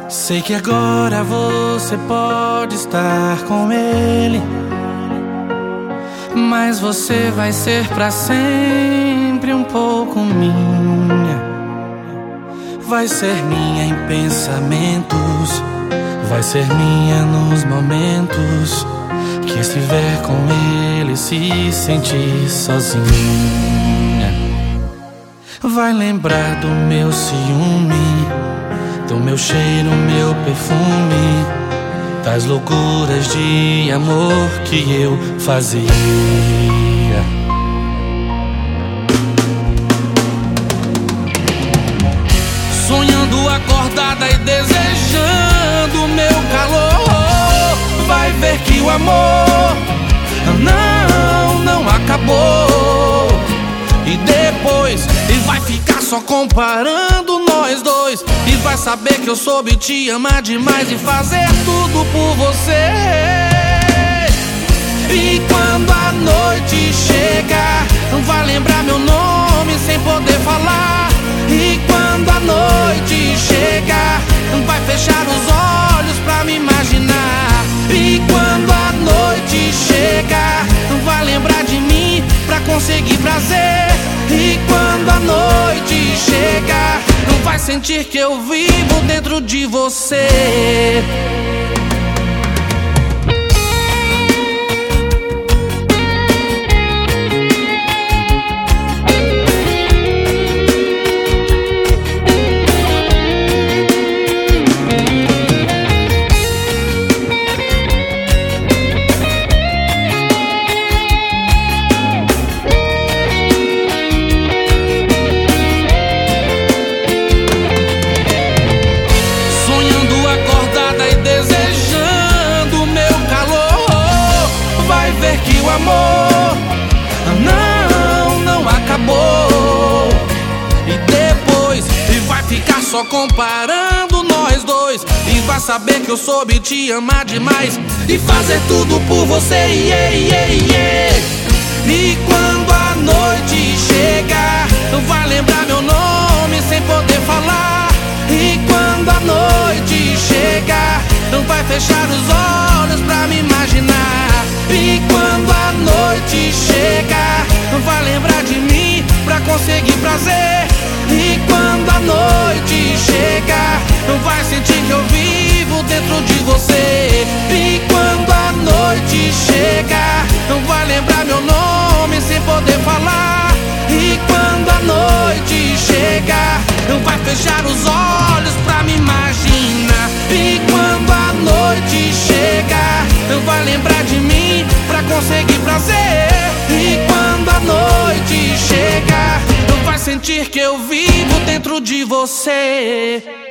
Sei que agora você pode estar com ele, mas você vai ser pra sempre um pouco minha. Vai ser minha em pensamentos, vai ser minha nos momentos que estiver com ele, se sentir sozinha. Vai lembrar do meu ciúme, do meu cheiro, meu perfume, das loucuras de amor que eu fazia. Sonhando acordada e desejando meu calor, vai ver que o amor não acabou. E depois ele vai ficar só comparando nós dois, e vai saber que eu soube te amar demais e fazer tudo por você. E quando a noite chegar, vai lembrar meu nome sem poder falar. E quando a noite chegar, vai fechar os olhos pra me imaginar. E quando a noite chegar, vai lembrar de mim pra conseguir prazer. E quando a noite chegar, vai sentir que eu vivo dentro de você. Que o amor não acabou. E depois ele vai ficar só comparando nós dois, e vai saber que eu soube te amar demais e fazer tudo por você. E quando a noite chegar, vai lembrar meu nome sem poder falar. E quando a noite chegar, vai fechar os olhos pra me imaginar. E quando a noite chegar, vai lembrar de mim pra conseguir prazer. E quando a noite chegar, vai sentir que eu vivo dentro de você. E quando a noite chegar, vai lembrar meu nome sem poder falar. E quando a noite chegar, vai fechar os olhos pra me imaginar. E quando a noite chegar, vai lembrar de mim pra conseguir prazer. E quando a noite chegar, vai sentir que eu vivo dentro de você.